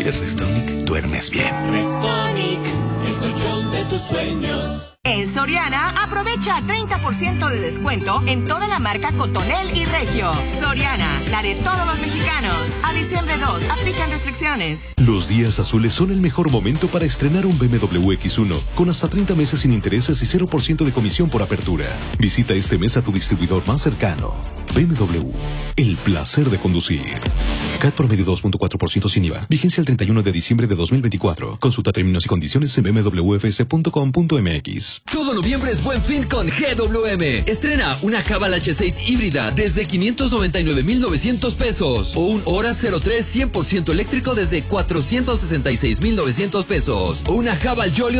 Si es Restonic, duermes bien. Restonic, el colchón de tus sueños. En Soriana, aprovecha 30% de descuento en toda la marca Cotonel y Regio. Soriana, la de todos los mexicanos. A diciembre 2, aplican restricciones. Los días azules son el mejor momento para estrenar un BMW X1, con hasta 30 meses sin intereses y 0% de comisión por apertura. Visita este mes a tu distribuidor más cercano. BMW, el placer de conducir. CAT promedio 2.4% sin IVA. Vigencia el 31 de diciembre de 2024. Consulta términos y condiciones en bmwfs.com.mx. Todo noviembre es Buen Fin con GWM. Estrena una Haval H6 híbrida desde 599,900 pesos. O un Hora 03 100% eléctrico desde 466,900 pesos. O una Haval Jolion